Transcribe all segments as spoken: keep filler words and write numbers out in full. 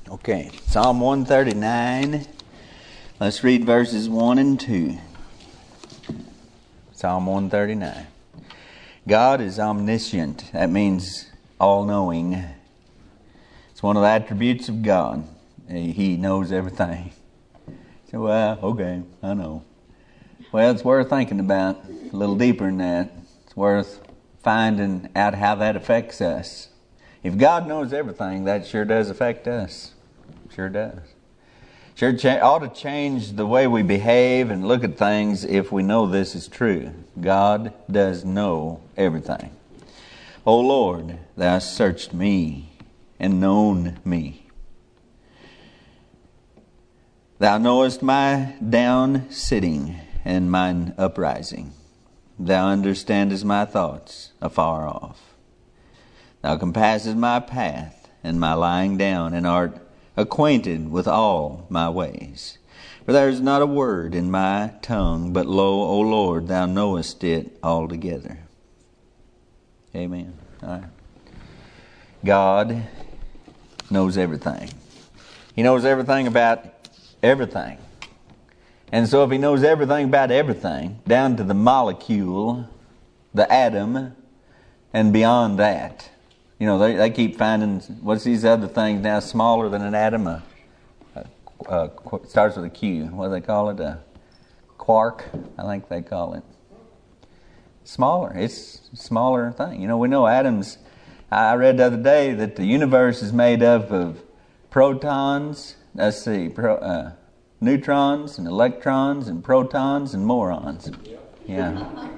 Okay, Psalm one thirty-nine. Let's read verses one and two. Psalm one thirty-nine. God is omniscient. That means all-knowing. It's one of the attributes of God. He knows everything. So, well, okay, I know. Well, it's worth thinking about a little deeper than that. It's worth finding out how that affects us. If God knows everything, that sure does affect us. Sure does. Sure cha- ought to change the way we behave and look at things if we know this is true. God does know everything. O Lord, thou hast searched me and known me. Thou knowest my down sitting and mine uprising. Thou understandest my thoughts afar off. Thou compassest my path and my lying down, and art acquainted with all my ways. For there is not a word in my tongue, but lo, O Lord, thou knowest it altogether. Amen. All right. God knows everything. He knows everything about everything. And so if He knows everything about everything, down to the molecule, the atom, and beyond that, you know, they, they keep finding, what's these other things now smaller than an atom? A, a, a, starts with a Q. What do they call it? A quark, I think they call it. Smaller. It's a smaller thing. You know, we know atoms. I read the other day that the universe is made up of protons, let's see, pro, uh, neutrons and electrons and protons and morons. Yeah.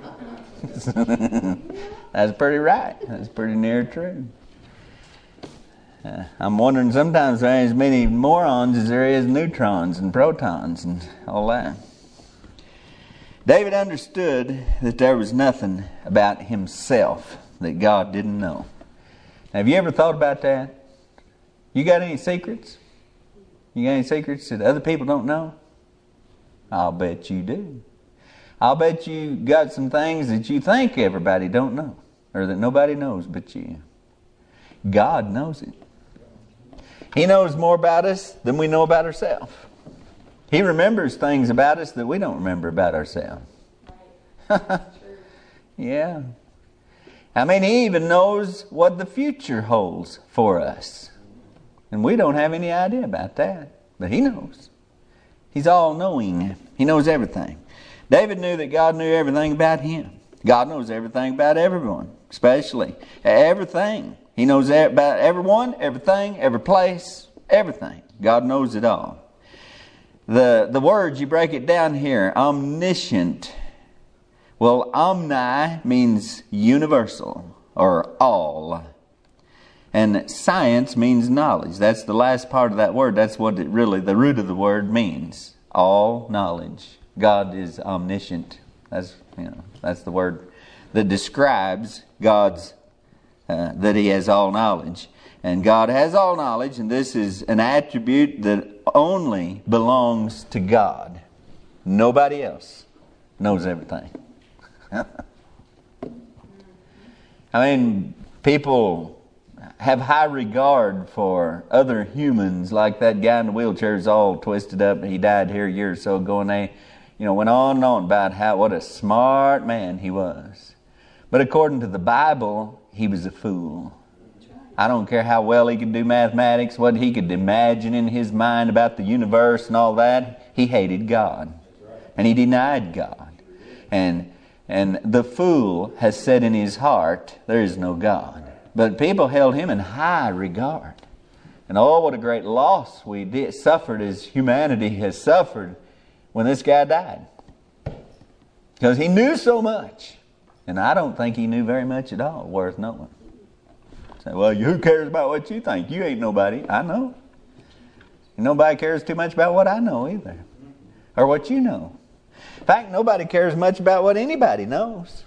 That's pretty right. That's pretty near true. Uh, I'm wondering sometimes there ain't as many morons as there is neutrons and protons and all that. David understood that there was nothing about himself that God didn't know. Have you ever thought about that? You got any secrets? You got any secrets that other people don't know? I'll bet you do. I'll bet you got some things that you think everybody don't know, or that nobody knows but you. God knows it. He knows more about us than we know about ourselves. He remembers things about us that we don't remember about ourselves. Yeah. I mean, He even knows what the future holds for us. And we don't have any idea about that. But He knows. He's all-knowing. He knows everything. David knew that God knew everything about him. God knows everything about everyone, especially everything. He knows about everyone, everything, every place, everything. God knows it all. The, the words, you break it down here, omniscient. Well, omni means universal or all. And science means knowledge. That's the last part of that word. That's what it really, the root of the word means. All knowledge. God is omniscient. That's, you know, that's the word that describes God's, uh, that He has all knowledge. And God has all knowledge, and this is an attribute that only belongs to God. Nobody else knows everything. I mean, people have high regard for other humans, like that guy in the wheelchair is all twisted up. He died here a year or so ago, and they, you know, went on and on about how what a smart man he was. But according to the Bible, he was a fool. I don't care how well he could do mathematics, what he could imagine in his mind about the universe and all that. He hated God, and he denied God. And and the fool has said in his heart, there is no God. But people held him in high regard. And oh, what a great loss we did, suffered as humanity has suffered when this guy died. Because he knew so much. And I don't think he knew very much at all worth knowing. Say, well, who cares about what you think? You ain't nobody. I know. And nobody cares too much about what I know either. Or what you know. In fact, nobody cares much about what anybody knows.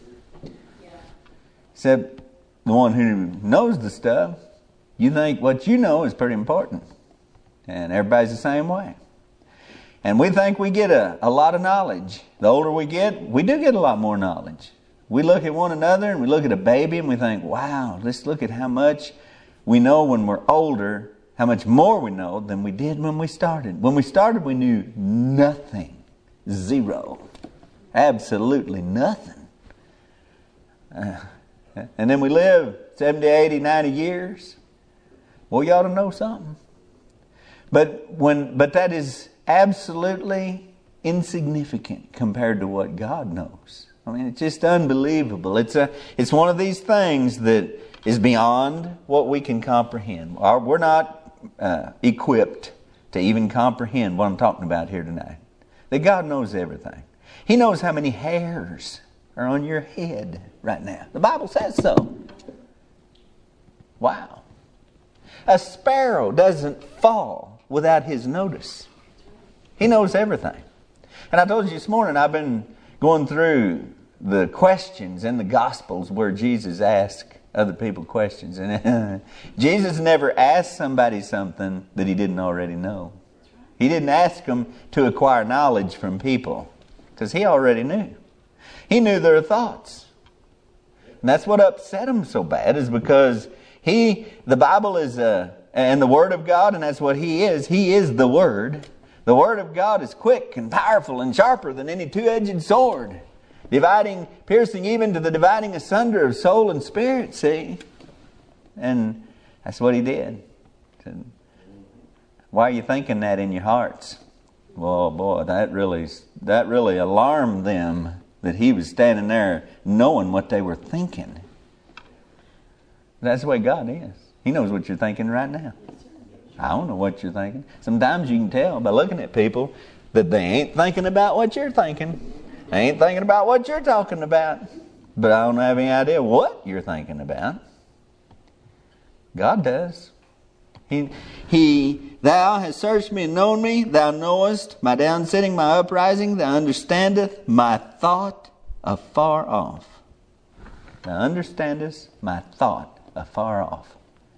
Except the one who knows the stuff. You think what you know is pretty important. And everybody's the same way. And we think we get a, a lot of knowledge. The older we get, we do get a lot more knowledge. We look at one another and we look at a baby and we think, wow, let's look at how much we know when we're older how much more we know than we did when we started. When we started, we knew nothing. Zero. Absolutely nothing. Uh, and then we live seventy, eighty, ninety years. Well, you ought to know something. But when, but that is absolutely insignificant compared to what God knows. I mean, it's just unbelievable. It's a, it's one of these things that is beyond what we can comprehend. We're not uh, equipped to even comprehend what I'm talking about here tonight. That God knows everything. He knows how many hairs are on your head right now. The Bible says so. Wow. A sparrow doesn't fall without His notice. He knows everything. And I told you this morning, I've been going through the questions in the Gospels where Jesus asked other people questions. And Jesus never asked somebody something that He didn't already know. He didn't ask them to acquire knowledge from people because He already knew. He knew their thoughts. And that's what upset Him so bad, is because He, the Bible is a, and the Word of God, and that's what He is. He is the Word. The Word of God is quick and powerful and sharper than any two-edged sword, dividing, piercing even to the dividing asunder of soul and spirit, see? And that's what He did. Why are you thinking that in your hearts? Well, boy, that really, that really alarmed them, that He was standing there knowing what they were thinking. That's the way God is. He knows what you're thinking right now. I don't know what you're thinking. Sometimes you can tell by looking at people that they ain't thinking about what you're thinking. They ain't thinking about what you're talking about. But I don't have any idea what you're thinking about. God does. He, he, Thou hast searched me and known me. Thou knowest my downsitting, my uprising. Thou understandest my thought afar off. Thou understandest my thought afar off.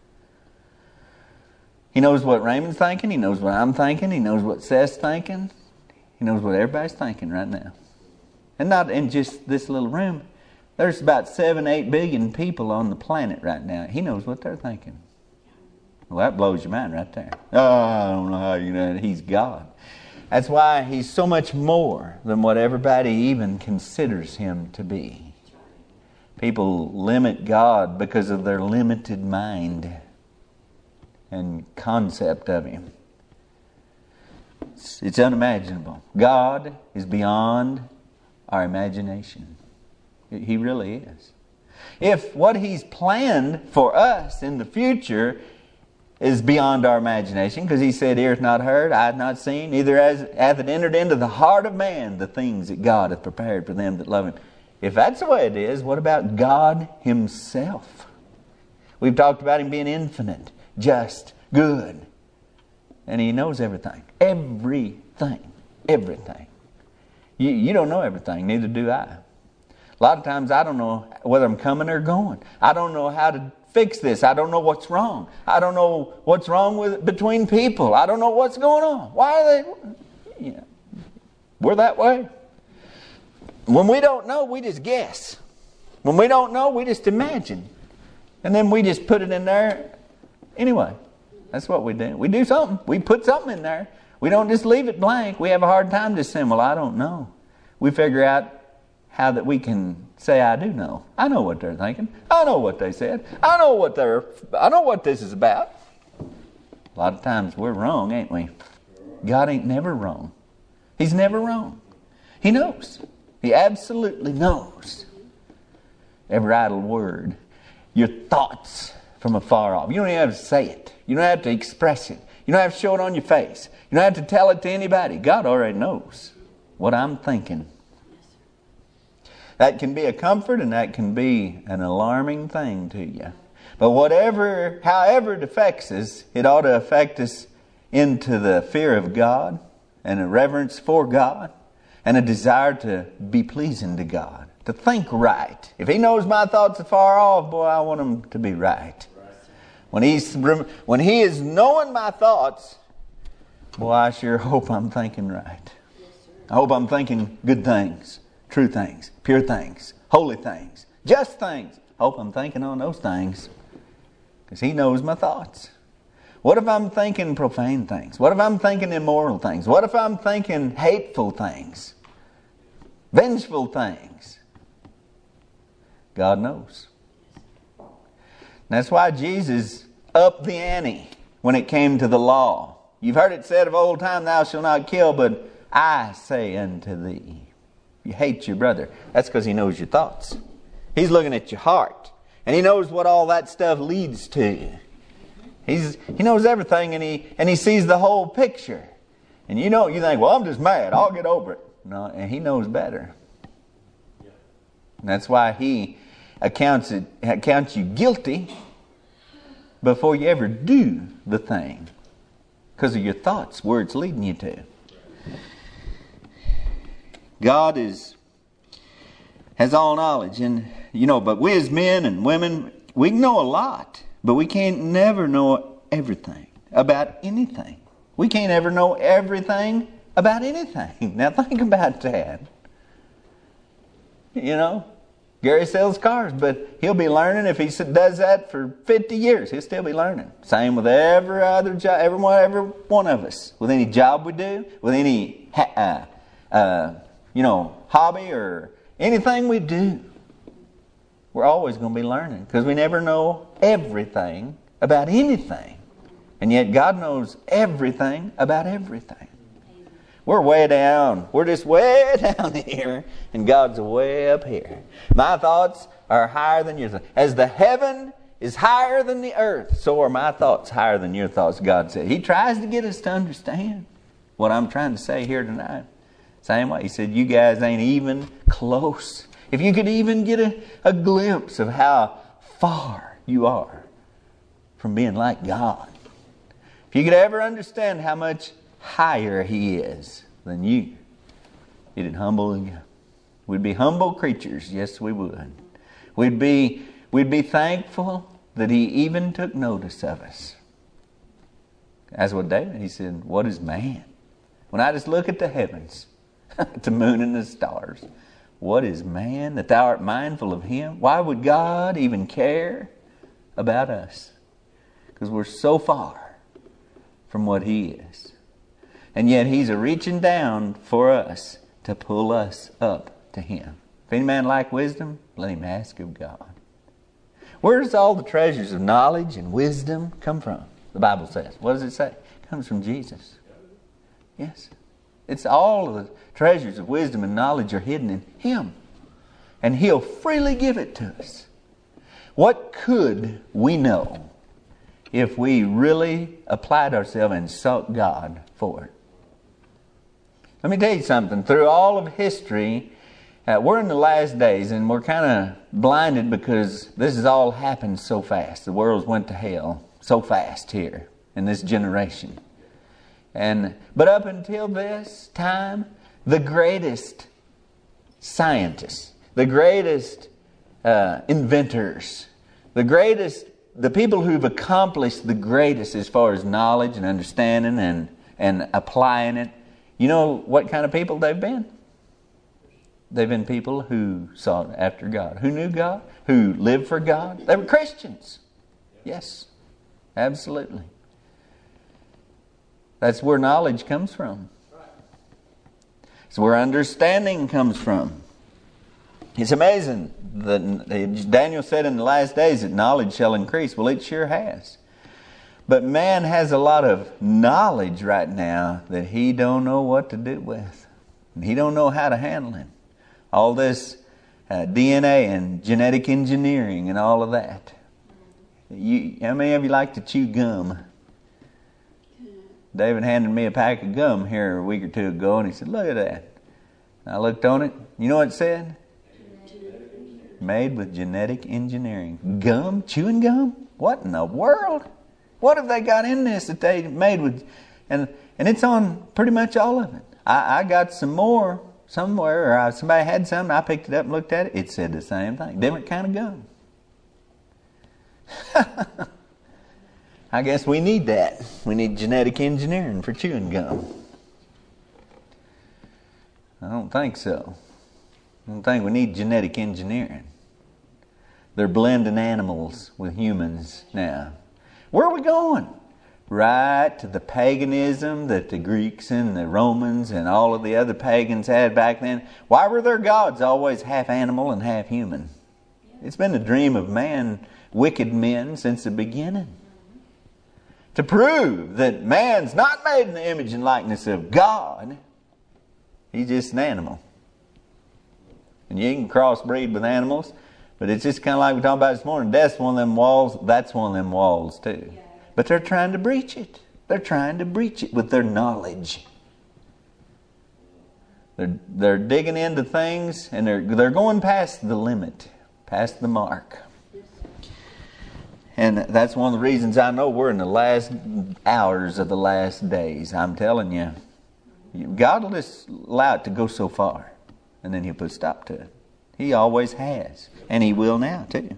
He knows what Raymond's thinking. He knows what I'm thinking. He knows what Seth's thinking. He knows what everybody's thinking right now. And not in just this little room. There's about seven, eight billion people on the planet right now. He knows what they're thinking. Well, that blows your mind right there. Oh, I don't know how you know that. He's God. That's why He's so much more than what everybody even considers Him to be. People limit God because of their limited mind and concept of Him. It's, it's unimaginable. God is beyond our imagination. He really is. If what He's planned for us in the future is beyond our imagination, because He said, ear hath not heard, eye hath not seen, neither hath it entered into the heart of man the things that God hath prepared for them that love Him. If that's the way it is, what about God Himself? We've talked about Him being infinite, just, good. And He knows everything. Everything. Everything. You, you don't know everything, neither do I. A lot of times I don't know whether I'm coming or going. I don't know how to fix this. I don't know what's wrong. I don't know what's wrong with between people. I don't know what's going on. Why are they... You know, we're that way. When we don't know, we just guess. When we don't know, we just imagine. And then we just put it in there anyway. That's what we do. We do something. We put something in there. We don't just leave it blank. We have a hard time just saying, well, I don't know. We figure out how that we can say, I do know. I know what they're thinking. I know what they said. I know what they're, I know what this is about. A lot of times we're wrong, ain't we? God ain't never wrong. He's never wrong. He knows. He absolutely knows every idle word. Your thoughts from afar off. You don't even have to say it. You don't have to express it. You don't have to show it on your face. You don't have to tell it to anybody. God already knows what I'm thinking. That can be a comfort and that can be an alarming thing to you. But whatever, however it affects us, it ought to affect us into the fear of God and a reverence for God and a desire to be pleasing to God, to think right. If He knows my thoughts are far off, boy, I want them to be right. When He's when He is knowing my thoughts, boy, I sure hope I'm thinking right. I hope I'm thinking good things, true things, pure things, holy things, just things. I hope I'm thinking on those things because He knows my thoughts. What if I'm thinking profane things? What if I'm thinking immoral things? What if I'm thinking hateful things? Vengeful things? God knows. That's why Jesus upped the ante when it came to the law. You've heard it said of old time, thou shalt not kill, but I say unto thee, you hate your brother. That's because he knows your thoughts. He's looking at your heart. And he knows what all that stuff leads to. He's, he knows everything, and he, and he sees the whole picture. And you know, you think, well, I'm just mad. I'll get over it. No, and he knows better. And that's why he accounts, it, accounts you guilty before you ever do the thing. Because of your thoughts, where it's leading you to. God is has all knowledge. And, you know, but we as men and women, we know a lot. But we can't never know everything about anything. We can't ever know everything about anything. Now think about that. You know, Gary sells cars, but he'll be learning. If he does that for fifty years, he'll still be learning. Same with every other job, every one, every one of us. With any job we do, with any uh, uh, you know, hobby or anything we do, we're always going to be learning, because we never know everything about anything. And yet God knows everything about everything. We're way down. We're just way down here, and God's way up here. My thoughts are higher than yours. As the heaven is higher than the earth, so are my thoughts higher than your thoughts, God said. He tries to get us to understand what I'm trying to say here tonight. Same way. He said, you guys ain't even close. If you could even get a, a glimpse of how far you are from being like God. If you could ever understand how much higher He is than you, it'd humble you. We'd be humble creatures. Yes, we would. We'd be, we'd be thankful that He even took notice of us. That's what David, he said, what is man? When I just look at the heavens, the moon and the stars, what is man that thou art mindful of him? Why would God even care about us? Because we're so far from what He is. And yet He's a reaching down for us to pull us up to Him. If any man lack wisdom, let him ask of God. Where does all the treasures of knowledge and wisdom come from? The Bible says. What does it say? It comes from Jesus. Yes. It's all of the treasures of wisdom and knowledge are hidden in Him. And He'll freely give it to us. What could we know if we really applied ourselves and sought God for it? Let me tell you something. Through all of history, uh, we're in the last days, and we're kind of blinded because this has all happened so fast. The world's went to hell so fast here in this generation. And but up until this time, the greatest scientists, the greatest uh, inventors, the greatest, the people who've accomplished the greatest as far as knowledge and understanding and, and applying it, you know what kind of people they've been? They've been people who sought after God, who knew God, who lived for God. They were Christians. Yes, absolutely. That's where knowledge comes from. It's where understanding comes from. It's amazing that Daniel said in the last days that knowledge shall increase. Well, it sure has. But man has a lot of knowledge right now that he don't know what to do with. He don't know how to handle it. All this uh, D N A and genetic engineering and all of that. You, how many of you like to chew gum? David handed me a pack of gum here a week or two ago, and he said, look at that. And I looked on it. You know what it said? Made with genetic engineering. Gum? Chewing gum? What in the world? What have they got in this that they made with... And and it's on pretty much all of it. I, I got some more somewhere, or I, somebody had some, I picked it up and looked at it. It said the same thing. Different kind of gum. I guess we need that. We need genetic engineering for chewing gum. I don't think so. I don't think we need genetic engineering. They're blending animals with humans now. Where are we going? right to the paganism that the Greeks and the Romans and all of the other pagans had back then. Why were their gods always half animal and half human? It's been the dream of man, wicked men, since the beginning. To prove that man's not made in the image and likeness of God, he's just an animal. And you can crossbreed with animals, but it's just kind of like we talked about this morning. Death's one of them walls, that's one of them walls too. But they're trying to breach it. They're trying to breach it with their knowledge. They're, they're digging into things and they're, they're going past the limit, past the mark. And that's one of the reasons I know we're in the last hours of the last days. I'm telling you, God will just allow it to go so far, and then He'll put a stop to it. He always has, and He will now too.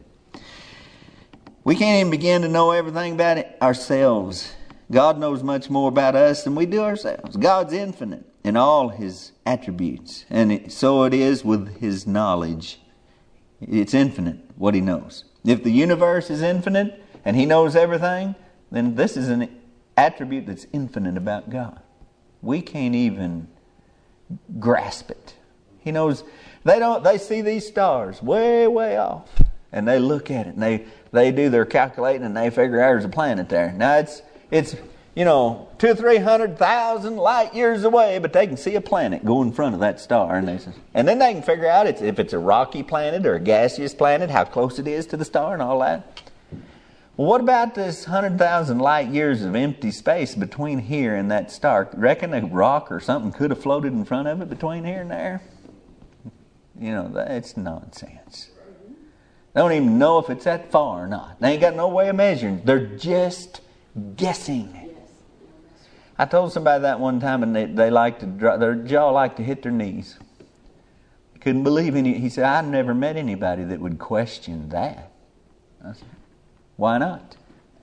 We can't even begin to know everything about it ourselves. God knows much more about us than we do ourselves. God's infinite in all His attributes, and it, so it is with His knowledge. It's infinite, what He knows. If the universe is infinite and He knows everything, then this is an attribute that's infinite about God. We can't even grasp it. He knows. They don't. They see these stars way, way off, and they look at it and they they do their calculating and they figure out there's a planet there. Now it's it's you know two or three hundred thousand light years away, but they can see a planet go in front of that star, and they and then they can figure out it's, if it's a rocky planet or a gaseous planet, how close it is to the star, and all that. Well, what about this hundred thousand light years of empty space between here and that star? Reckon a rock or something could have floated in front of it between here and there? You know, that's nonsense. They don't even know if it's that far or not. They ain't got no way of measuring. They're just guessing. I told somebody that one time, and they, they like to draw, their jaw like to hit their knees. Couldn't believe any. He said, "I've never met anybody that would question that." I said, "Why not?"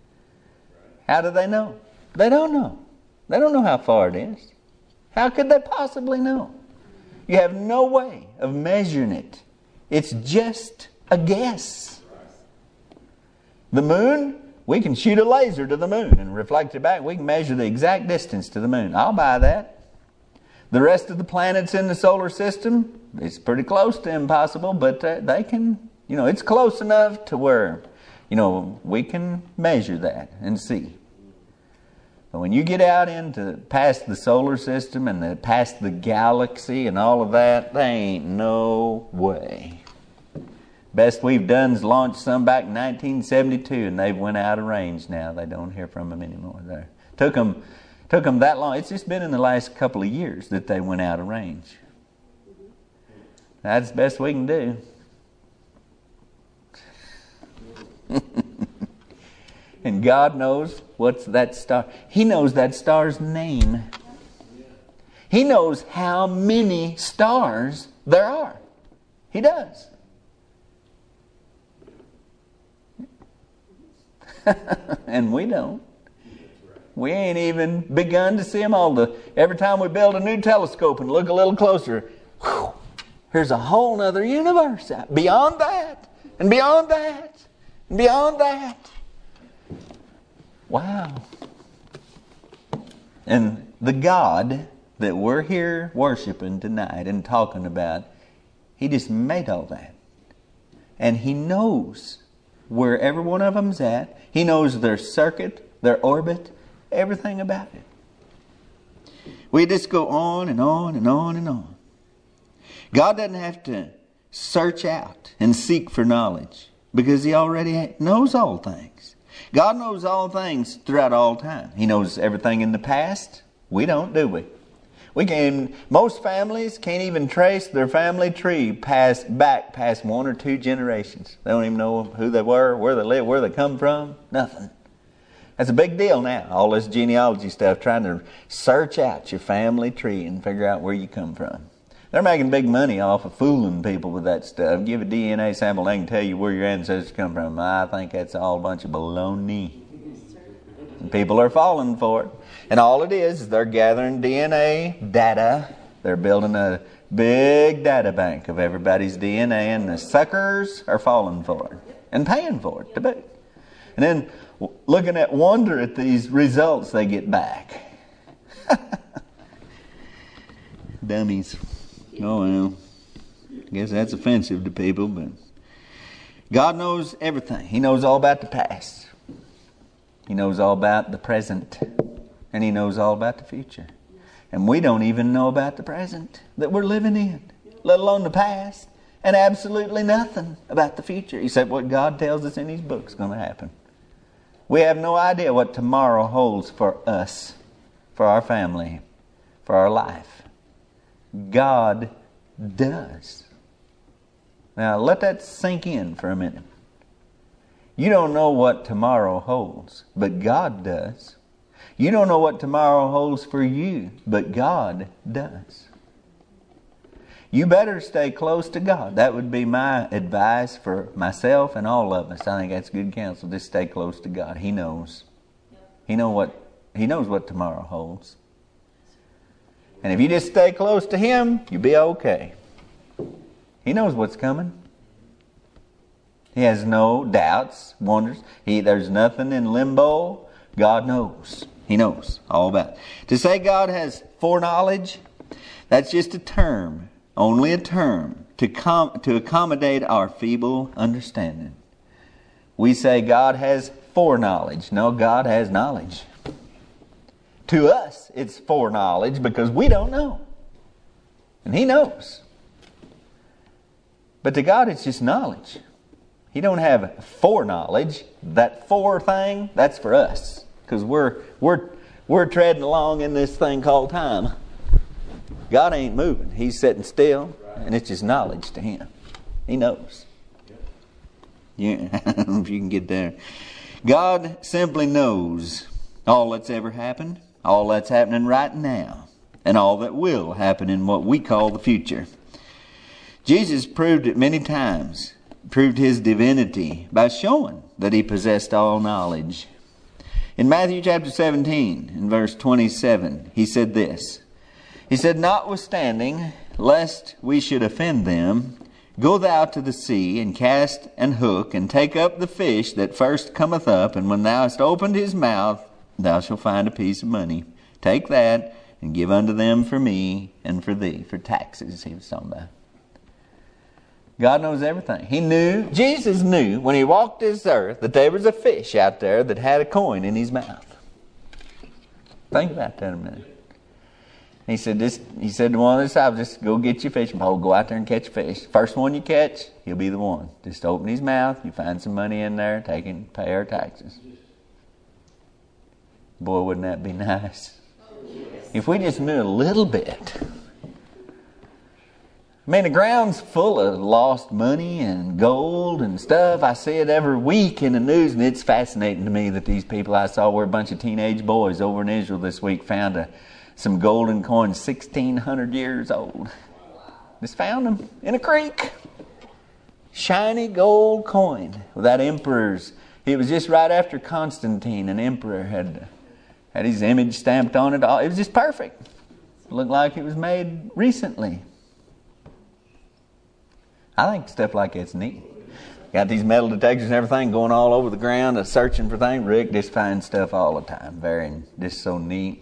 How do they know? They don't know. They don't know how far it is. How could they possibly know? You have no way of measuring it. It's just a guess. The moon, we can shoot a laser to the moon and reflect it back. We can measure the exact distance to the moon. I'll buy that. The rest of the planets in the solar system, it's pretty close to impossible, but uh, they can, you know, it's close enough to where, you know, we can measure that and see. But when you get out into past the solar system and the, past the galaxy and all of that, there ain't no way. Best we've done is launch some back in nineteen seventy-two, and they've went out of range now. They don't hear from them anymore. There took them, took them that long. It's just been in the last couple of years that they went out of range. That's the best we can do. And God knows what's that star. He knows that star's name. He knows how many stars there are. He does. And we don't. We ain't even begun to see them all. The, every time we build a new telescope and look a little closer, whew, there's a whole other universe out. Beyond that, and beyond that, and beyond that. Wow. And the God that we're here worshiping tonight and talking about, He just made all that. And He knows where every one of them's at. He knows their circuit, their orbit, everything about it. We just go on and on and on and on. God doesn't have to search out and seek for knowledge because He already knows all things. God knows all things throughout all time. He knows everything in the past. We don't, do we? We can. Most families can't even trace their family tree past back past one or two generations. They don't even know who they were, where they live, where they come from. Nothing. That's a big deal now. All this genealogy stuff, trying to search out your family tree and figure out where you come from. They're making big money off of fooling people with that stuff. Give a D N A sample, they can tell you where your ancestors come from. I think that's all a bunch of baloney. And people are falling for it. And all it is is they're gathering D N A data. They're building a big data bank of everybody's D N A, and the suckers are falling for it and paying for it to boot. And then looking at wonder at these results they get back. Dummies. Oh well. I guess that's offensive to people, but God knows everything. He knows all about the past. He knows all about the present. And He knows all about the future. And we don't even know about the present that we're living in, let alone the past, and absolutely nothing about the future except what God tells us in His book is going to happen. We have no idea what tomorrow holds for us, for our family, for our life. God does. Now let that sink in for a minute. You don't know what tomorrow holds, but God does. You don't know what tomorrow holds for you, but God does. You better stay close to God. That would be my advice for myself and all of us. I think that's good counsel. Just stay close to God. He knows. He know what He knows what tomorrow holds. And if you just stay close to Him, you'll be okay. He knows what's coming. He has no doubts, wonders. He, there's nothing in limbo. God knows. He knows all about it. To say God has foreknowledge, that's just a term, only a term, to com- to accommodate our feeble understanding. We say God has foreknowledge. No, God has knowledge. To us, it's foreknowledge because we don't know. And He knows. But to God, it's just knowledge. He don't have foreknowledge. That fore thing, that's for us. Because we're we're we're treading along in this thing called time. God ain't moving. He's sitting still, and it's just knowledge to Him. He knows. Yeah, I don't know if you can get there. God simply knows all that's ever happened, all that's happening right now, and all that will happen in what we call the future. Jesus proved it many times, proved His divinity by showing that He possessed all knowledge. In Matthew chapter seventeen, in verse twenty-seven, He said this. He said, "Notwithstanding, lest we should offend them, go thou to the sea, and cast an hook, and take up the fish that first cometh up, and when thou hast opened his mouth, thou shalt find a piece of money. Take that, and give unto them for me, and for thee," for taxes He was talking about. God knows everything. He knew, Jesus knew when He walked this earth that there was a fish out there that had a coin in his mouth. Think about that a minute. He said, this, he said to one of the disciples, just go get your fishing pole, go out there and catch a fish. First one you catch, he'll be the one. Just open his mouth, you find some money in there, take and pay our taxes. Boy, wouldn't that be nice? If we just knew a little bit. I mean, the ground's full of lost money and gold and stuff. I see it every week in the news, and it's fascinating to me that these people I saw were a bunch of teenage boys over in Israel this week found a, some golden coins sixteen hundred years old. Just found them in a creek. Shiny gold coin with that emperor's. It was just right after Constantine, an emperor had had his image stamped on it. It was just perfect. It looked like it was made recently. I think stuff like that's neat. Got these metal detectors and everything going all over the ground, uh, searching for things. Rick just finds stuff all the time. Very, just so neat.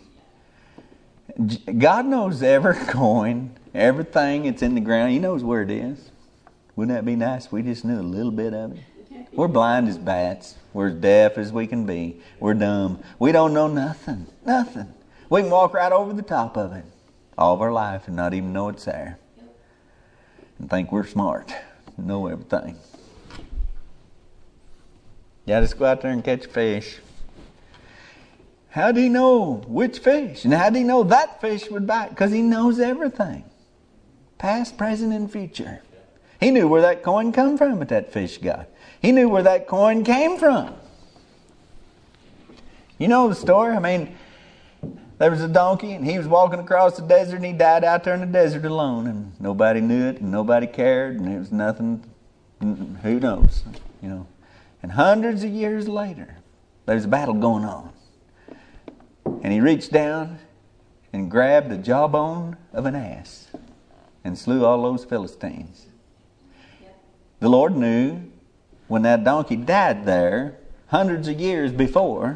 God knows every coin, everything that's in the ground. He knows where it is. Wouldn't that be nice if we just knew a little bit of it? We're blind as bats. We're as deaf as we can be. We're dumb. We don't know nothing. Nothing. We can walk right over the top of it all of our life and not even know it's there. And think we're smart, know everything. Yeah, just go out there and catch fish. How do He know which fish? And how do He know that fish would bite? Because He knows everything. Past, present, and future. He knew where that coin come from that that fish got. He knew where that coin came from. You know the story? I mean, there was a donkey, and he was walking across the desert, and he died out there in the desert alone, and nobody knew it, and nobody cared, and it was nothing. Who knows, you know? And hundreds of years later, there's a battle going on, and he reached down and grabbed the jawbone of an ass and slew all those Philistines. The Lord knew when that donkey died there, hundreds of years before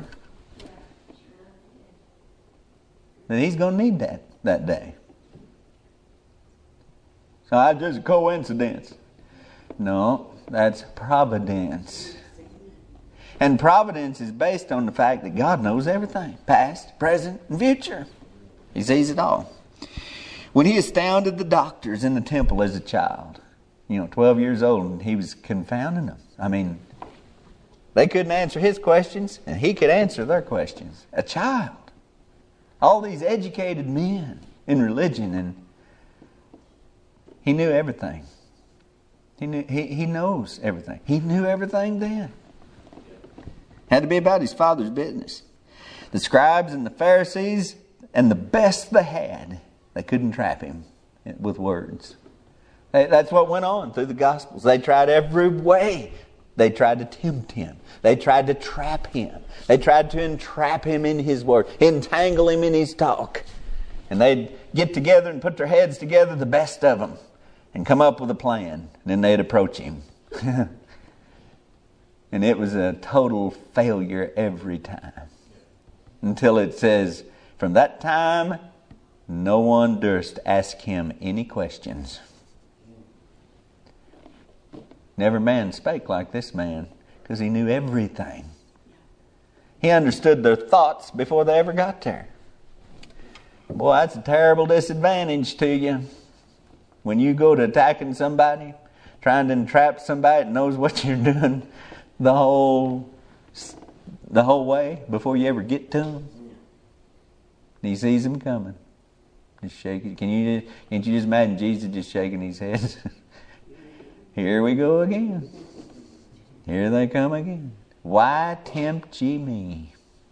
that he's going to need that that day. So that's just a coincidence. No, that's providence. And providence is based on the fact that God knows everything. Past, present, and future. He sees it all. When he astounded the doctors in the temple as a child, you know, twelve years old, and he was confounding them. I mean, they couldn't answer his questions, and he could answer their questions. A child. All these educated men in religion, and he knew everything. He knew he, he knows everything. He knew everything then. Had to be about his father's business. The scribes and the Pharisees, and the best they had, they couldn't trap him with words. They, that's what went on through the Gospels. They tried every way. They tried to tempt him. They tried to trap him. They tried to entrap him in his word, entangle him in his talk. And they'd get together and put their heads together, the best of them, and come up with a plan. And then they'd approach him. And it was a total failure every time. Until it says, from that time, no one durst ask him any questions. Never man spake like this man, because he knew everything. He understood their thoughts before they ever got there. Boy, that's a terrible disadvantage to you. When you go to attacking somebody, trying to entrap somebody that knows what you're doing the whole the whole way before you ever get to him. He sees them coming. Just shaking. Can you can't you just imagine Jesus just shaking his head? Here we go again. Here they come again. Why tempt ye me?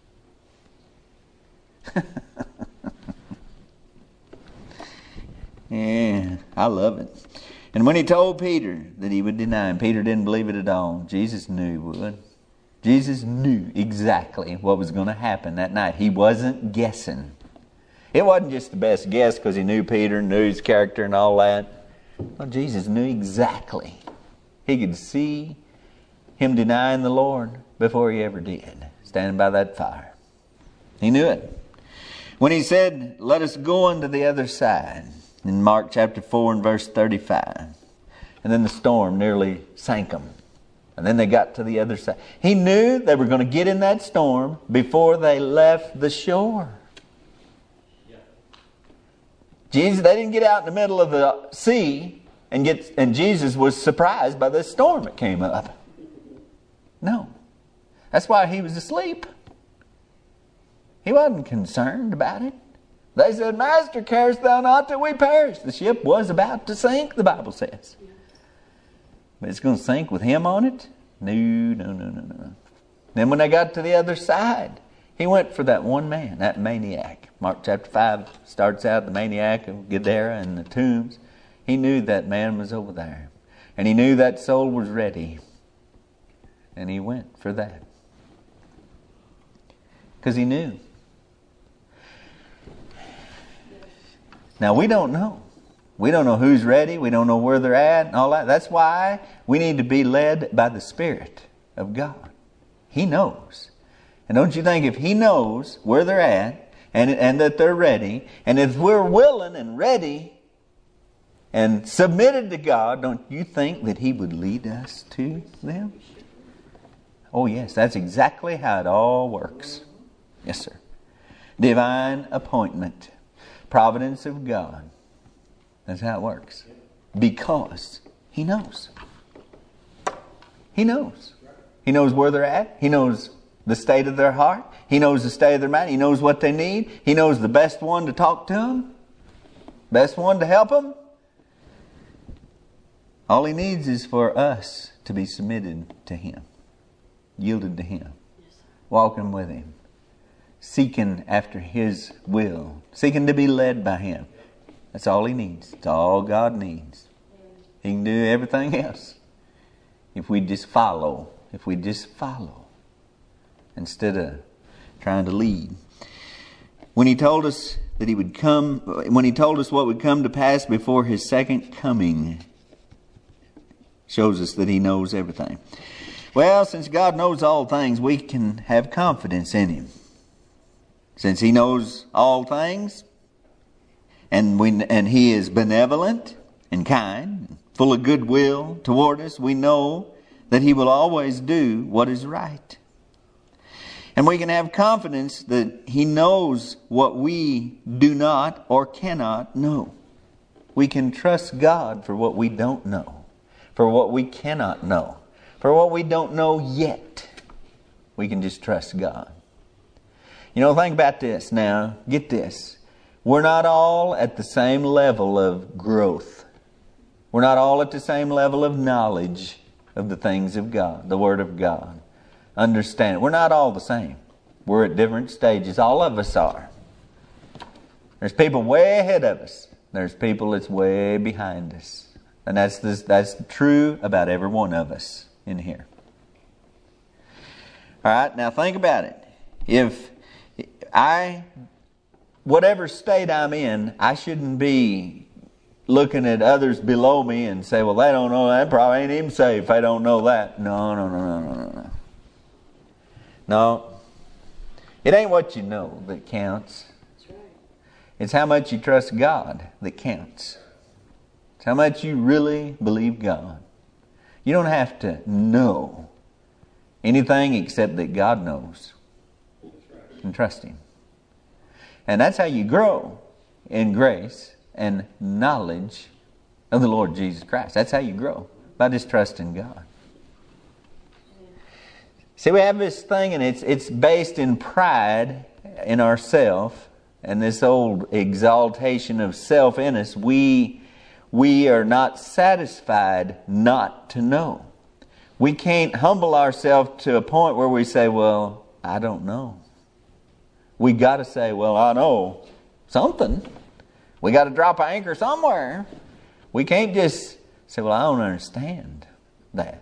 Yeah, I love it. And when he told Peter that he would deny him, Peter didn't believe it at all. Jesus knew he would. Jesus knew exactly what was going to happen that night. He wasn't guessing. It wasn't just the best guess because he knew Peter and knew his character and all that. Well, Jesus knew exactly. He could see him denying the Lord before he ever did, standing by that fire. He knew it. When he said, let us go unto the other side, in Mark chapter four and verse thirty-five. And then the storm nearly sank them. And then they got to the other side. He knew they were going to get in that storm before they left the shore. Yeah. Jesus, they didn't get out in the middle of the sea and get, and Jesus was surprised by the storm that came up. No. That's why he was asleep. He wasn't concerned about it. They said, Master, carest thou not that we perish? The ship was about to sink, the Bible says. But it's going to sink with him on it? No, no, no, no, no. Then when they got to the other side, he went for that one man, that maniac. Mark chapter five starts out the maniac of Gadara and the tombs. He knew that man was over there. And he knew that soul was ready. And he went for that. Because he knew. Now, we don't know. We don't know who's ready. We don't know where they're at and all that. That's why we need to be led by the Spirit of God. He knows. And don't you think if He knows where they're at and, and that they're ready, and if we're willing and ready and submitted to God, don't you think that He would lead us to them? Oh, yes. That's exactly how it all works. Yes, sir. Divine appointment. Providence of God. That's how it works. Because He knows. He knows. He knows where they're at. He knows the state of their heart. He knows the state of their mind. He knows what they need. He knows the best one to talk to them. Best one to help them. All He needs is for us to be submitted to Him. Yielded to Him. Walking with Him. Seeking after His will. Seeking to be led by Him. That's all He needs. It's all God needs. He can do everything else. If we just follow. If we just follow. Instead of trying to lead. When He told us that He would come, when He told us what would come to pass before His second coming, shows us that He knows everything. Well, since God knows all things, we can have confidence in Him. Since He knows all things, and we and He is benevolent and kind, full of goodwill toward us, we know that He will always do what is right. And we can have confidence that He knows what we do not or cannot know. We can trust God for what we don't know, for what we cannot know, for what we don't know yet. We can just trust God. You know, think about this now. Get this. We're not all at the same level of growth. We're not all at the same level of knowledge of the things of God, the Word of God. Understand. We're not all the same. We're at different stages. All of us are. There's people way ahead of us. There's people that's way behind us. And that's this, that's true about every one of us in here. All right, now think about it. If I, whatever state I'm in, I shouldn't be looking at others below me and say, well, they don't know that. Probably ain't even safe. They don't know that. No, no, no, no, no, no, no. No. It ain't what you know that counts. That's right. It's how much you trust God that counts. It's how much you really believe God. You don't have to know anything except that God knows. And trust Him. And that's how you grow in grace and knowledge of the Lord Jesus Christ. That's how you grow, by just trusting God. See, we have this thing, and it's it's based in pride in ourself, and this old exaltation of self in us. We we are not satisfied not to know. We can't humble ourselves to a point where we say, well, I don't know. We got to say, well, I know something. We got to drop an anchor somewhere. We can't just say, well, I don't understand that.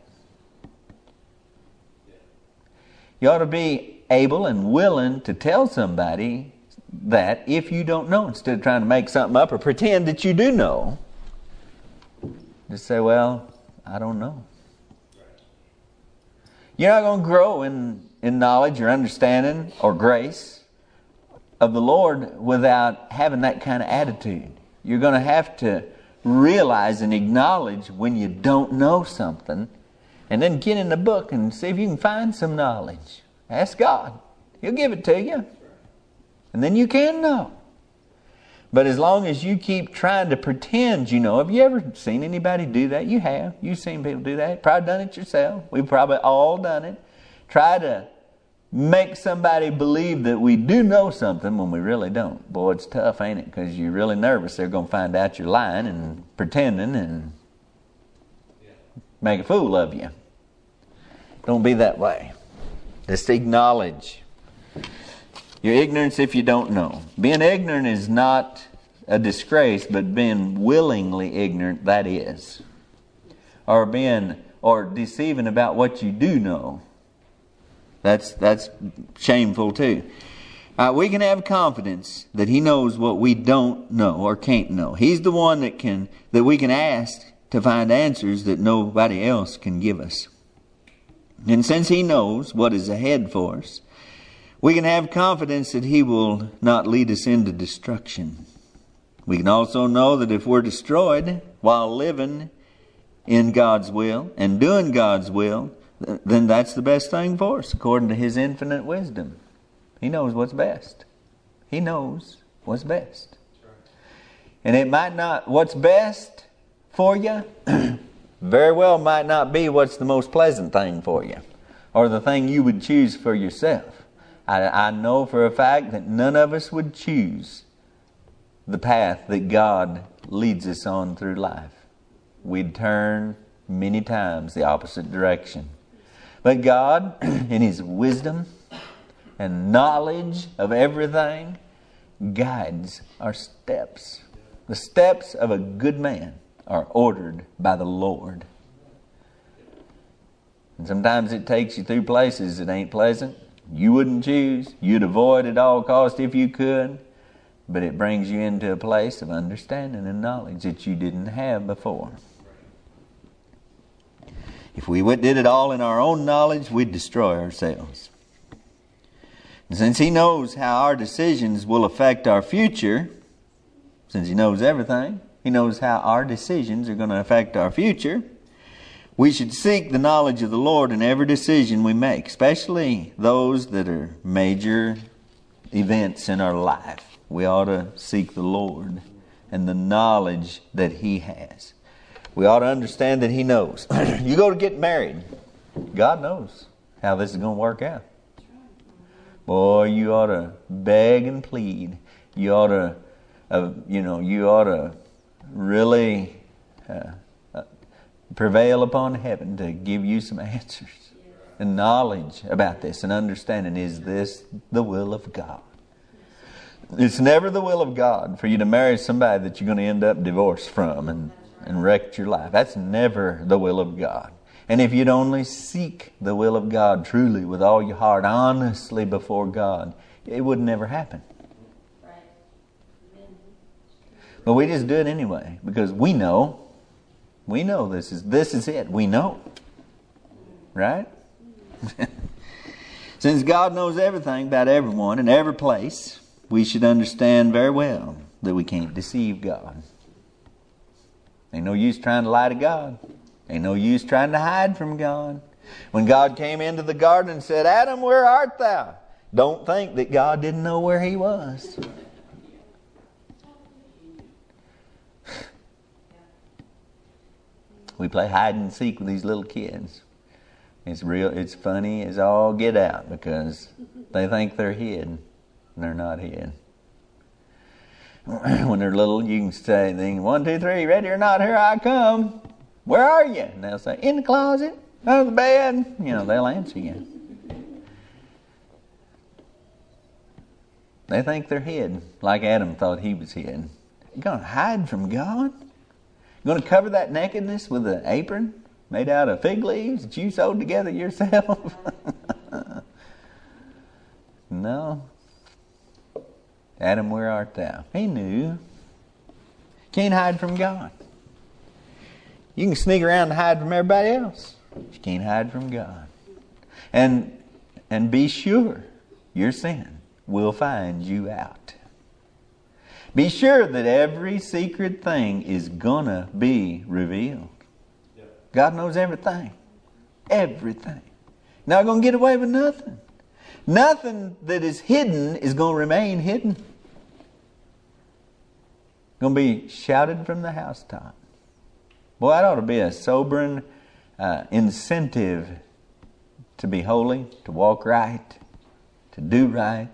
You ought to be able and willing to tell somebody that if you don't know, instead of trying to make something up or pretend that you do know. Just say, well, I don't know. You're not going to grow in, in knowledge or understanding or grace of the Lord without having that kind of attitude. You're going to have to realize and acknowledge when you don't know something, and then get in the book and see if you can find some knowledge. Ask God. He'll give it to you. And then you can know. But as long as you keep trying to pretend you know, have you ever seen anybody do that? You have. You've seen people do that. Probably done it yourself. We've probably all done it. Try to make somebody believe that we do know something when we really don't. Boy, it's tough, ain't it? Because you're really nervous they're going to find out you're lying and pretending and make a fool of you. Don't be that way. Just acknowledge your ignorance if you don't know. Being ignorant is not a disgrace, but being willingly ignorant, that is. Or being, or deceiving about what you do know. That's that's shameful too. Uh, we can have confidence that He knows what we don't know or can't know. He's the one that can that we can ask to find answers that nobody else can give us. And since He knows what is ahead for us, we can have confidence that He will not lead us into destruction. We can also know that if we're destroyed while living in God's will and doing God's will, then that's the best thing for us, according to His infinite wisdom. He knows what's best. He knows what's best. And it might not, what's best for you, very well might not be what's the most pleasant thing for you, or the thing you would choose for yourself. I, I know for a fact that none of us would choose the path that God leads us on through life. We'd turn many times the opposite direction. But God, in His wisdom and knowledge of everything, guides our steps. The steps of a good man are ordered by the Lord. And sometimes it takes you through places that ain't pleasant. You wouldn't choose. You'd avoid at all cost if you could. But it brings you into a place of understanding and knowledge that you didn't have before. If we did it all in our own knowledge, we'd destroy ourselves. And since He knows how our decisions will affect our future, since He knows everything, He knows how our decisions are going to affect our future, we should seek the knowledge of the Lord in every decision we make, especially those that are major events in our life. We ought to seek the Lord and the knowledge that He has. We ought to understand that He knows. You go to get married, God knows how this is going to work out. Boy, you ought to beg and plead. You ought to, uh, you know, you ought to really uh, uh, prevail upon heaven to give you some answers and knowledge about this and understanding. Is this the will of God? It's never the will of God for you to marry somebody that you're going to end up divorced from and, and wreck your life. That's never the will of God. And if you'd only seek the will of God truly with all your heart, honestly before God, it would never happen. But we just do it anyway because we know. We know this is this is it. We know. Right? Since God knows everything about everyone and every place, we should understand very well that we can't deceive God. Ain't no use trying to lie to God. Ain't no use trying to hide from God. When God came into the garden and said, Adam, where art thou? Don't think that God didn't know where he was. We play hide and seek with these little kids. It's real, it's funny as all get out because they think they're hid and they're not hid. When they're little, you can say, one, two, three, ready or not, here I come. Where are you? And they'll say, in the closet, under the bed. You know, they'll answer you. They think they're hid, like Adam thought he was hid. You're going to hide from God? You're going to cover that nakedness with an apron made out of fig leaves that you sewed together yourself? No. Adam, where art thou? He knew. Can't hide from God. You can sneak around and hide from everybody else. But you can't hide from God. And and be sure your sin will find you out. Be sure that every secret thing is gonna be revealed. God knows everything. Everything. Not gonna get away with nothing. Nothing that is hidden is gonna remain hidden. Gonna be shouted from the housetop. Boy, that ought to be a sobering uh, incentive to be holy, to walk right, to do right.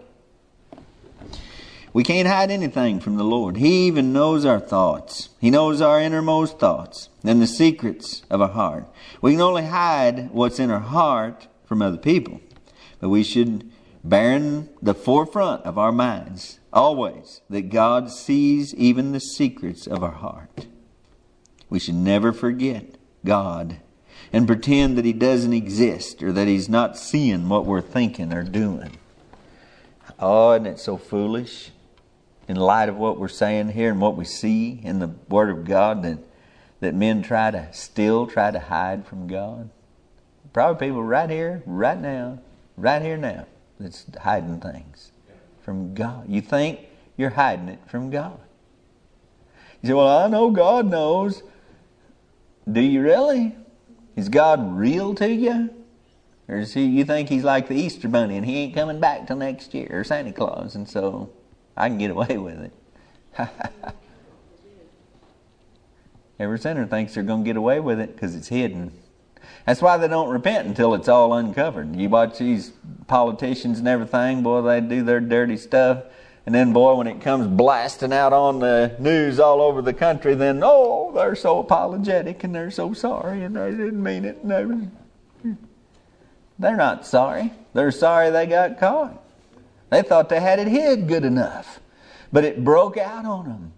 We can't hide anything from the Lord. He even knows our thoughts. He knows our innermost thoughts and the secrets of our heart. We can only hide what's in our heart from other people. But we should bear in the forefront of our minds always that God sees even the secrets of our heart. We should never forget God and pretend that He doesn't exist or that He's not seeing what we're thinking or doing. Oh, isn't it so foolish in light of what we're saying here and what we see in the Word of God that, that men try to still try to hide from God? Probably people right here, right now, right here now, that's hiding things from God. You think you're hiding it from God. You say, well, I know God knows. Do you really? Is God real to you? Or is he, you think He's like the Easter Bunny and He ain't coming back till next year, or Santa Claus, and so I can get away with it? Every sinner thinks they're going to get away with it because it's hidden. That's why they don't repent until it's all uncovered. You watch these politicians and everything, boy, they do their dirty stuff. And then, boy, when it comes blasting out on the news all over the country, then, oh, they're so apologetic and they're so sorry and they didn't mean it. And they... They're not sorry. They're sorry they got caught. They thought they had it hid good enough. But it broke out on them.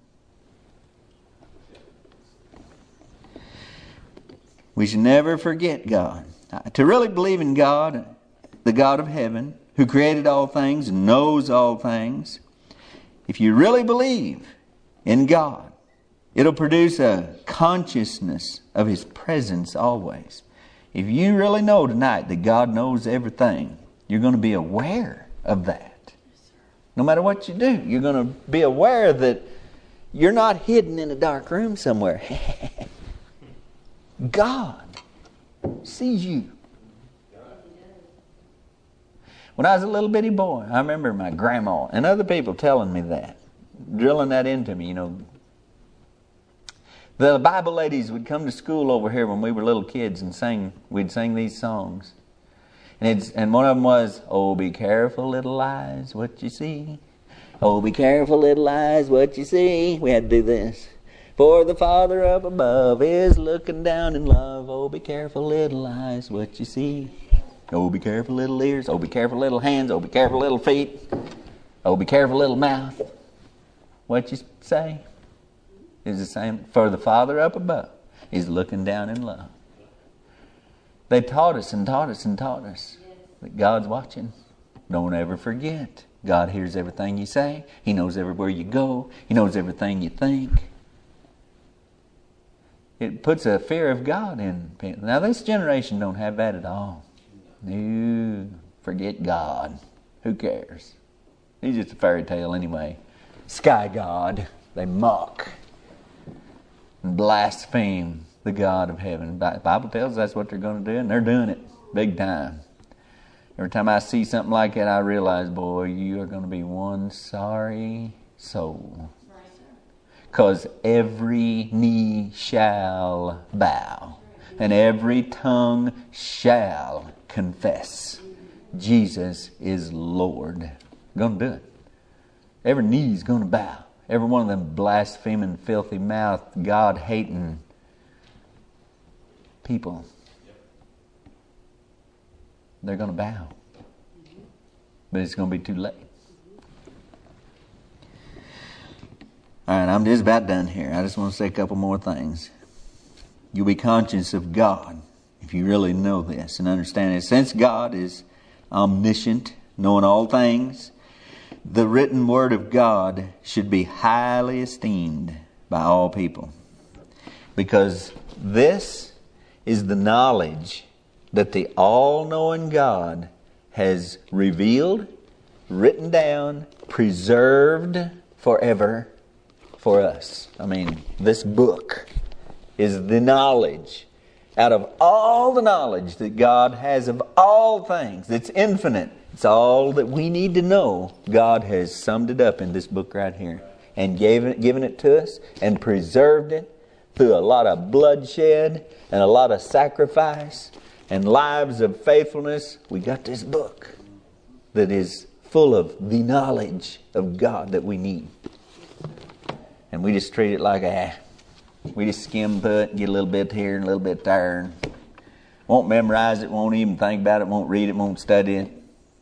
We should never forget God. To really believe in God, the God of heaven, who created all things and knows all things, if you really believe in God, it'll produce a consciousness of His presence always. If you really know tonight that God knows everything, you're going to be aware of that. No matter what you do, you're going to be aware that you're not hidden in a dark room somewhere. God sees you. When I was a little bitty boy, I remember my grandma and other people telling me that, drilling that into me, you know. The Bible ladies would come to school over here when we were little kids and sing, we'd sing these songs. And it's, and one of them was, oh, be careful, little eyes, what you see. Oh, be careful, little eyes, what you see. We had to do this. For the Father up above is looking down in love. Oh, be careful, little eyes, what you see. Oh, be careful, little ears. Oh, be careful, little hands. Oh, be careful, little feet. Oh, be careful, little mouth. What you say is the same. For the Father up above is looking down in love. They taught us and taught us and taught us that God's watching. Don't ever forget. God hears everything you say. He knows everywhere you go. He knows everything you think. It puts a fear of God in people. Now this generation don't have that at all. No, forget God. Who cares? He's just a fairy tale anyway. Sky God. They mock and blaspheme the God of heaven. The Bible tells us that's what they're going to do, and they're doing it big time. Every time I see something like that, I realize, boy, you are going to be one sorry soul. Because every knee shall bow, and every tongue shall confess Jesus is Lord. Going to do it. Every knee's going to bow. Every one of them blaspheming, filthy mouth, God-hating people. They're going to bow. But it's going to be too late. All right, I'm just about done here. I just want to say a couple more things. You'll be conscious of God if you really know this and understand it. Since God is omniscient, knowing all things, the written word of God should be highly esteemed by all people. Because this is the knowledge that the all-knowing God has revealed, written down, preserved forever for us. I mean, this book is the knowledge. Out of all the knowledge that God has of all things, it's infinite. It's all that we need to know. God has summed it up in this book right here and gave it, given it to us and preserved it through a lot of bloodshed and a lot of sacrifice and lives of faithfulness. We got this book that is full of the knowledge of God that we need. And we just treat it like a, we just skim through it, get a little bit here and a little bit there. And won't memorize it, won't even think about it, won't read it, won't study it.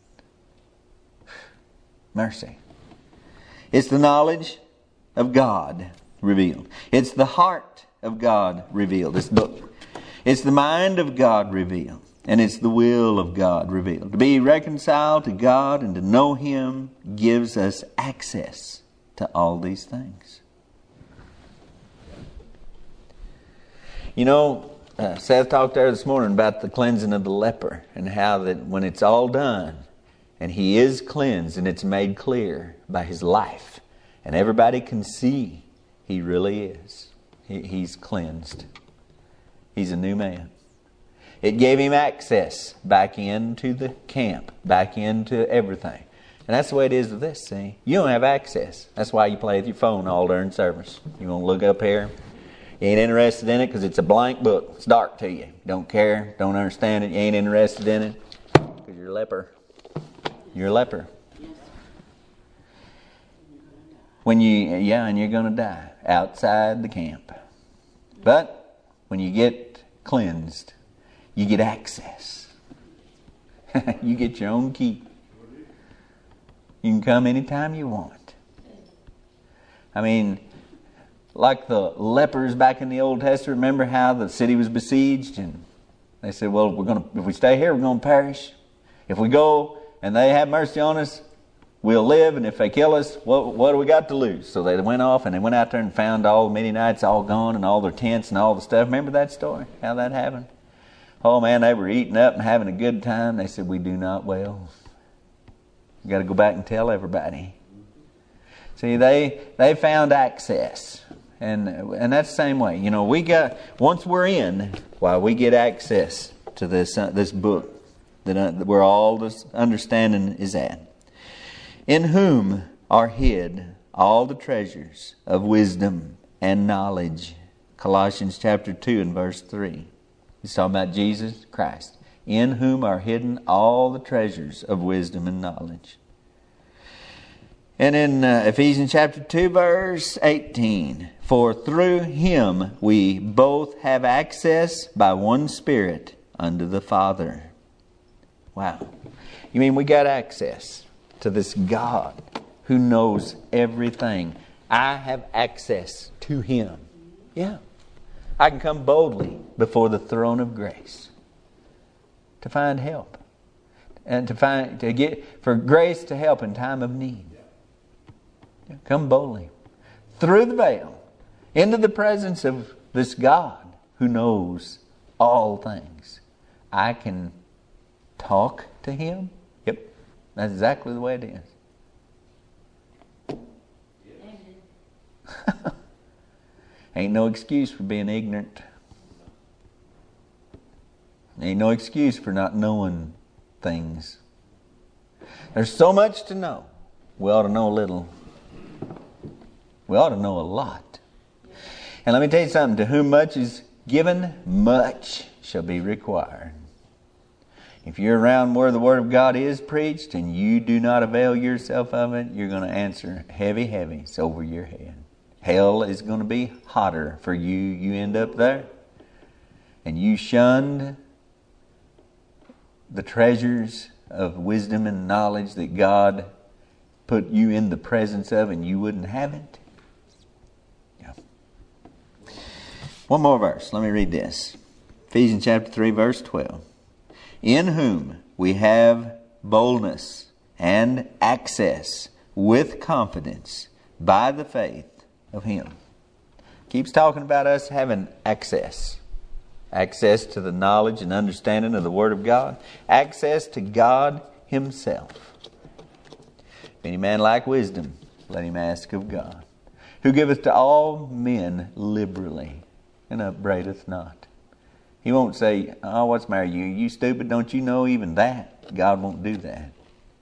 Mercy. It's the knowledge of God revealed. It's the heart of God revealed, this book. It's the mind of God revealed. And it's the will of God revealed. To be reconciled to God and to know Him gives us access to all these things. You know, uh, Seth talked there this morning about the cleansing of the leper and how that when it's all done and he is cleansed and it's made clear by his life and everybody can see he really is. He, he's cleansed. He's a new man. It gave him access back into the camp, back into everything. And that's the way it is with this, see. You don't have access. That's why you play with your phone all during service. You want to look up here. You ain't interested in it because it's a blank book. It's dark to you. You don't care, don't understand it. You ain't interested in it because you're a leper. You're a leper. When you, yeah, and you're going to die outside the camp. But when you get cleansed, you get access. You get your own key. You can come anytime you want. I mean, like the lepers back in the Old Testament, remember how the city was besieged? And they said, well, we're gonna, if we stay here, we're going to perish. If we go and they have mercy on us, we'll live. And if they kill us, what, what do we got to lose? So they went off and they went out there and found all the Midianites all gone and all their tents and all the stuff. Remember that story? How that happened? Oh man, they were eating up and having a good time. They said, we do not well. We got to go back and tell everybody. See, they they found access. And and that's the same way. You know, we got, once we're in, why we get access to this uh, this book that uh, where all this understanding is at. In whom are hid all the treasures of wisdom and knowledge. Colossians chapter two and verse three. He's talking about Jesus Christ. In whom are hidden all the treasures of wisdom and knowledge. And in uh, Ephesians chapter two verse eighteen. For through Him we both have access by one Spirit unto the Father. Wow. You mean we got access to this God who knows everything. I have access to Him. Yeah. I can come boldly before the throne of grace to find help. And to find to get for grace to help in time of need. Come boldly. Through the veil. Into the presence of this God who knows all things. I can talk to Him. Yep. That's exactly the way it is. Ain't no excuse for being ignorant. Ain't no excuse for not knowing things. There's so much to know. We ought to know a little. We ought to know a lot. And let me tell you something. To whom much is given, much shall be required. If you're around where the Word of God is preached and you do not avail yourself of it, you're going to answer heavy, heavy. It's over your head. Hell is going to be hotter for you. You end up there. And you shunned the treasures of wisdom and knowledge that God put you in the presence of, and you wouldn't have it. Yeah. One more verse. Let me read this. Ephesians chapter three, verse twelve. In whom we have boldness and access with confidence by the faith of Him. Keeps talking about us having access. Access to the knowledge and understanding of the Word of God. Access to God Himself. If any man lack wisdom, let him ask of God, who giveth to all men liberally, and upbraideth not. He won't say, oh, what's the matter with you? You stupid, don't you know even that? God won't do that.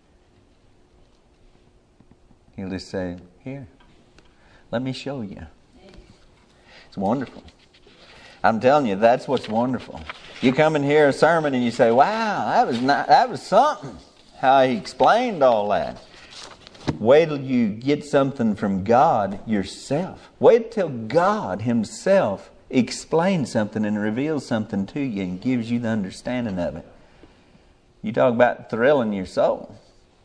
He'll just say, here, let me show you. It's wonderful. I'm telling you, that's what's wonderful. You come and hear a sermon and you say, wow, that was not, that was something. How he explained all that. Wait till you get something from God yourself. Wait till God Himself explains something and reveals something to you and gives you the understanding of it. You talk about thrilling your soul.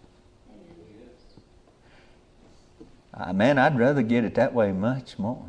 Uh, man, I'd rather get it that way much more.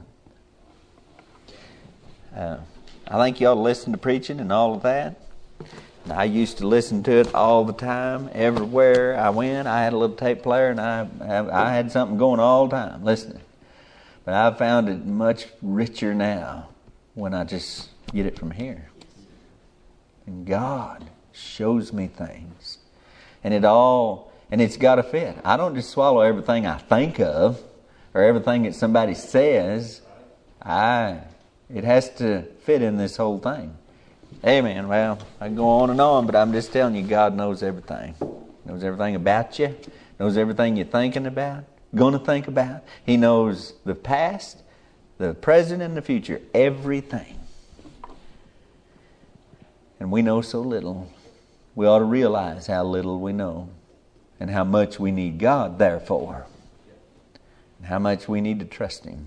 Uh, I think you ought to listen to preaching and all of that. I used to listen to it all the time, everywhere I went. I had a little tape player, and I I had something going all the time, listening. But I've found it much richer now when I just get it from here. And God shows me things, and it all and it's got to fit. I don't just swallow everything I think of or everything that somebody says. I it has to fit in this whole thing. Amen. Well, I can go on and on, but I'm just telling you, God knows everything. Knows everything about you. Knows everything you're thinking about, going to think about. He knows the past, the present, and the future. Everything. And we know so little. We ought to realize how little we know and how much we need God, therefore. And how much we need to trust Him.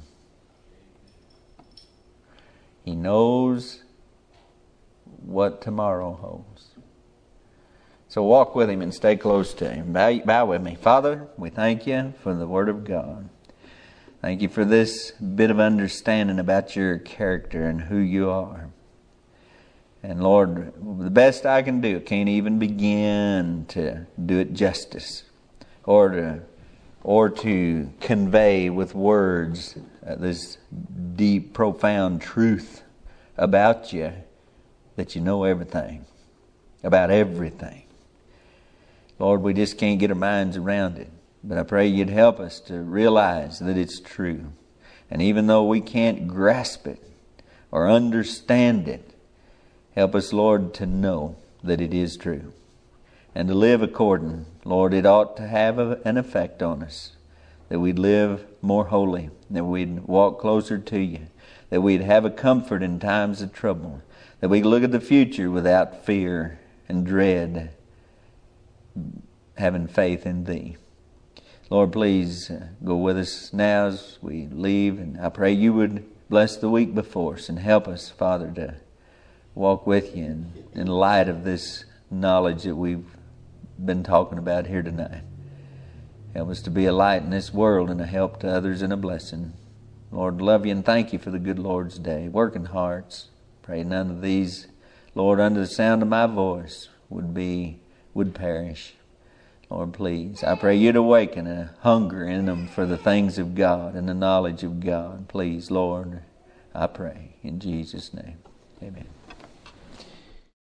He knows what tomorrow holds. So walk with Him and stay close to Him. Bow, bow with me. Father, we thank You for the Word of God. Thank You for this bit of understanding about Your character and who You are. And Lord, the best I can do, can't even begin to do it justice or to or to convey with words uh, this deep, profound truth about You that you know everything, about everything. Lord, we just can't get our minds around it. But I pray you'd help us to realize that it's true. And even though we can't grasp it or understand it, help us, Lord, to know that it is true. And to live according. Lord, it ought to have a, an effect on us. That we'd live more holy. That we'd walk closer to you. That we'd have a comfort in times of trouble. That we'd look at the future without fear and dread. Having faith in Thee. Lord, please uh, go with us now as we leave. And I pray you would bless the week before us and help us, Father, to walk with you in, in light of this knowledge that we've been talking about here tonight. Help us to be a light in this world and a help to others and a blessing. Lord, love you and thank you for the good Lord's day. Working hearts. Pray none of these, Lord, under the sound of my voice would be, would perish. Lord, please, I pray you'd awaken a hunger in them for the things of God and the knowledge of God. Please, Lord, I pray in Jesus' name. Amen.